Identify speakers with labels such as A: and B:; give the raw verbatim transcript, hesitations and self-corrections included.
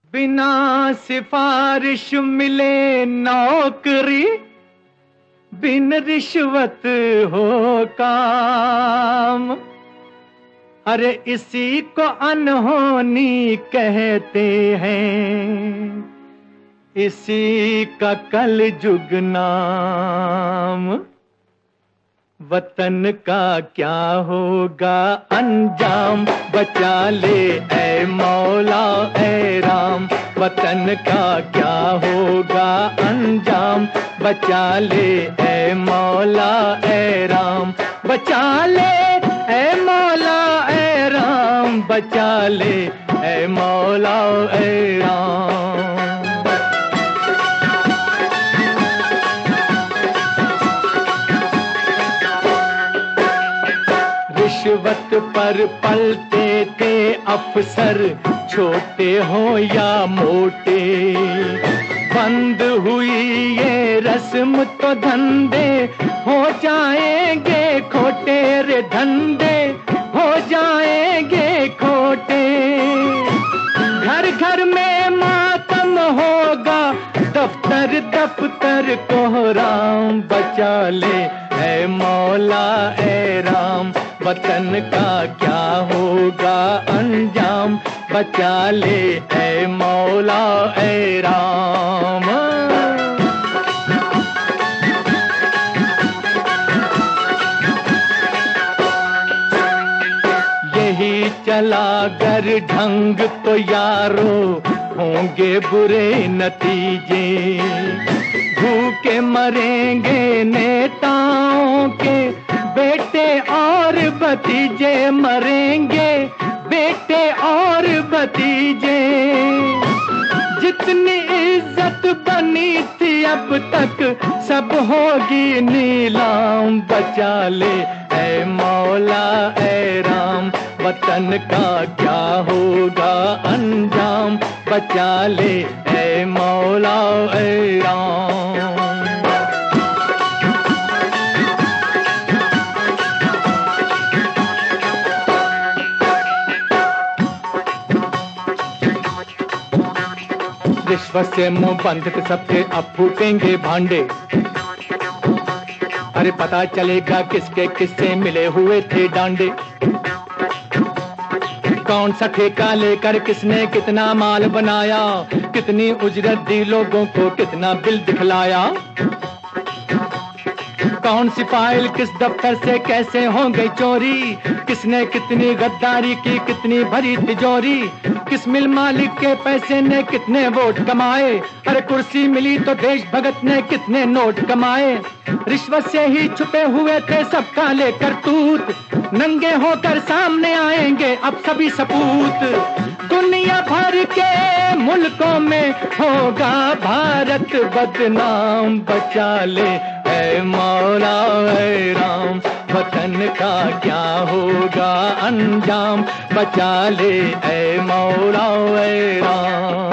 A: बिना सिफारिश मिले नौकरी, बिन रिश्वत हो काम। अरे इसी को अनहोनी कहते हैं, इसी का कल जुग नाम। वतन का क्या होगा अंजाम, बचा ले ऐ मौला ऐ राम। वतन का क्या होगा अंजाम, बचा ले ऐ मौला ऐ राम। बचा ले ऐ मौला ऐ राम, बचा ले ऐ मौला ऐ राम। रिश्वत पर पलते थे अफसर, छोटे हो या मोटे। बंद हुई ये रस्म तो धंधे हो जाएंगे खोटे, रे धंधे हो जाएंगे खोटे। घर घर में मातम होगा, दफ्तर दफ्तर कोहराम। बचा ले ऐ मौला ऐ राम, वतन का क्या होगा अंजाम। बचा ले ऐ मौला ऐ राम। यही चला गर ढंग तो यारो होंगे बुरे नतीजे। भूखे मरेंगे नेताओं के बेटे और भतीजे, मरेंगे बेटे और भतीजे। जितनी इज्जत बनी थी अब तक सब होगी नीलाम। बचा ले ऐ मौला ऐ राम, वतन का क्या होगा अंजाम। बचा ले ऐ मौला ऐ राम। रिश्वत से मुंह बंद थे सबके, अब फूटेंगे भांडे। अरे पता चलेगा किसके किससे मिले हुए थे डांडे। कौन सा ठेका लेकर किसने कितना माल बनाया, कितनी उजरत दी लोगों को, कितना बिल दिखलाया। कौन सी फाइल किस दफ्तर से कैसे हो गई चोरी, किसने कितनी गद्दारी की, कितनी भरी तिजोरी। किस मिल मालिक के पैसे ने कितने वोट कमाए, अरे कुर्सी मिली तो देश भगत ने कितने नोट कमाए। रिश्वत से ही छुपे हुए थे सब काले करतूत, नंगे होकर सामने आएंगे अब सभी सपूत। दुनिया भर के मुल्कों में होगा भारत बदनाम। बचा ले ऐ मौला ऐ राम, वतन का क्या होगा अंजाम। बचा ले ऐ मौला ऐ राम।